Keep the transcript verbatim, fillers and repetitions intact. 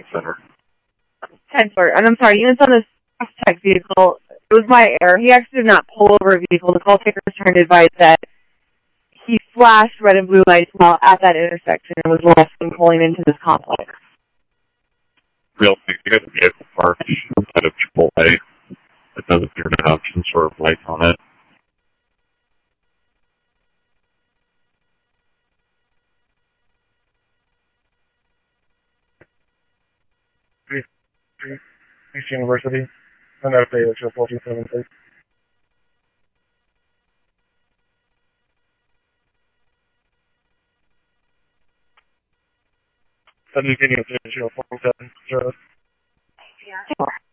center. ten four. And I'm sorry, units on this tech vehicle, it was my error. He actually did not pull over a vehicle. The call taker was trying to advise that he flashed red and blue lights while at that intersection and was lost when pulling into this complex. Real quick, you got a vehicle parked outside of Chipotle. It does appear to have some sort of lights on it. East University, and that's A H L fourteen seven, please. That's East University, A H L fourteen seven, service. Yeah.